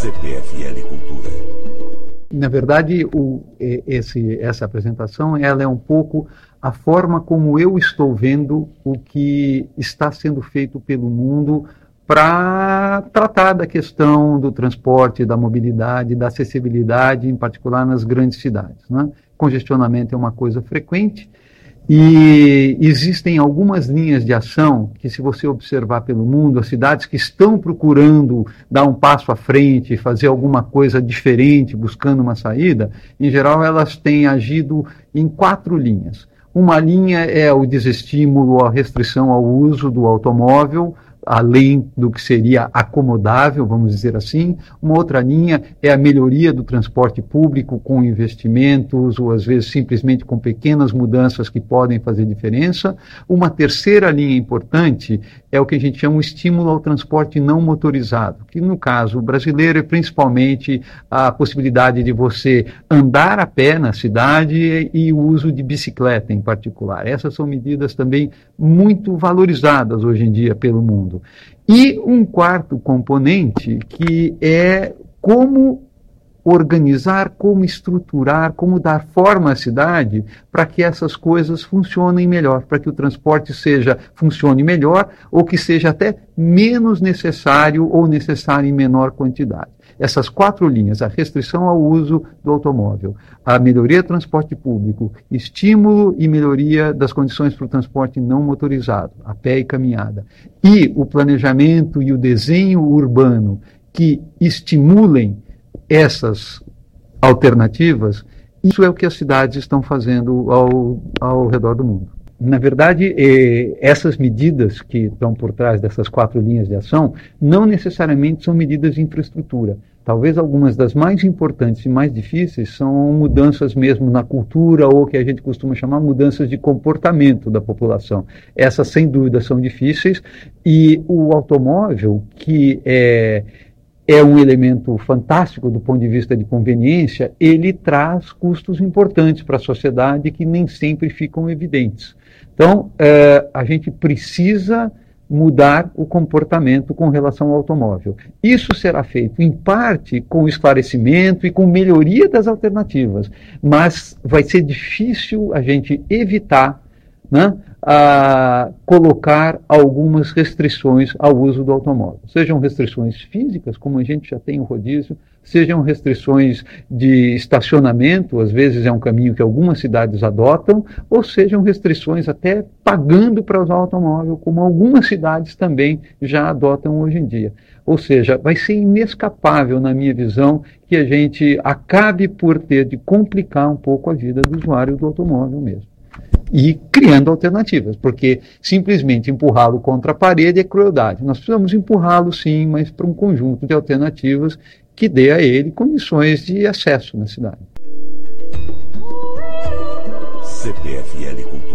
CPFL Cultura. Na verdade, essa apresentação ela é um pouco a forma como eu estou vendo o que está sendo feito pelo mundo para tratar da questão do transporte, da mobilidade, da acessibilidade, em particular nas grandes cidades, né? Congestionamento é uma coisa frequente e existem algumas linhas de ação que, se você observar pelo mundo, as cidades que estão procurando dar um passo à frente, fazer alguma coisa diferente, buscando uma saída, em geral elas têm agido em 4 linhas. Uma linha é o desestímulo, a restrição ao uso do automóvel, além do que seria acomodável, vamos dizer assim. Uma outra linha é a melhoria do transporte público com investimentos, ou às vezes simplesmente com pequenas mudanças que podem fazer diferença. Uma terceira linha importante é o que a gente chama de estímulo ao transporte não motorizado, que no caso brasileiro é principalmente a possibilidade de você andar a pé na cidade e o uso de bicicleta em particular. Essas são medidas também muito valorizadas hoje em dia pelo mundo. E um quarto componente que é como organizar, como estruturar, como dar forma à cidade para que essas coisas funcionem melhor, para que o transporte funcione melhor ou que seja até menos necessário ou necessário em menor quantidade. Essas 4 linhas, a restrição ao uso do automóvel, a melhoria do transporte público, estímulo e melhoria das condições para o transporte não motorizado, a pé e caminhada, e o planejamento e o desenho urbano que estimulem essas alternativas, isso é o que as cidades estão fazendo ao redor do mundo. Na verdade, essas medidas que estão por trás dessas 4 linhas de ação não necessariamente são medidas de infraestrutura. Talvez algumas das mais importantes e mais difíceis são mudanças mesmo na cultura ou que a gente costuma chamar mudanças de comportamento da população. Essas, sem dúvida, são difíceis e o automóvel, que é um elemento fantástico do ponto de vista de conveniência, ele traz custos importantes para a sociedade que nem sempre ficam evidentes. Então, a gente precisa mudar o comportamento com relação ao automóvel. Isso será feito, em parte, com esclarecimento e com melhoria das alternativas, mas vai ser difícil a gente evitar, né, colocar algumas restrições ao uso do automóvel. Sejam restrições físicas, como a gente já tem o rodízio, sejam restrições de estacionamento, às vezes é um caminho que algumas cidades adotam, ou sejam restrições até pagando para usar o automóvel, como algumas cidades também já adotam hoje em dia. Ou seja, vai ser inescapável, na minha visão, que a gente acabe por ter de complicar um pouco a vida do usuário do automóvel mesmo. E criando alternativas, porque simplesmente empurrá-lo contra a parede é crueldade. Nós precisamos empurrá-lo, sim, mas para um conjunto de alternativas que dê a ele condições de acesso na cidade. CPFL Cultura.